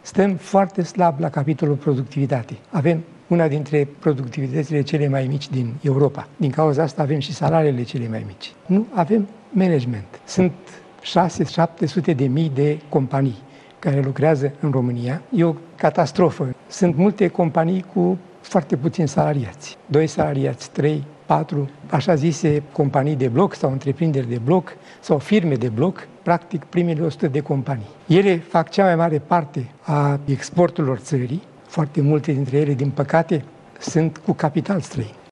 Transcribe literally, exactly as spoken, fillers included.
Stăm foarte slab la capitolul productivitate. Avem una dintre productivitățile cele mai mici din Europa. Din cauza asta avem și salariile cele mai mici. Nu avem management. Sunt șase șapte sute de mii de companii care lucrează în România. E o catastrofă. Sunt multe companii cu foarte puțini salariați. Doi salariați, trei, patru, așa zise companii de bloc sau întreprinderi de bloc sau firme de bloc, practic primele o sută de companii. Ele fac cea mai mare parte a exporturilor țării. Foarte multe dintre ele, din păcate, sunt cu capital străin.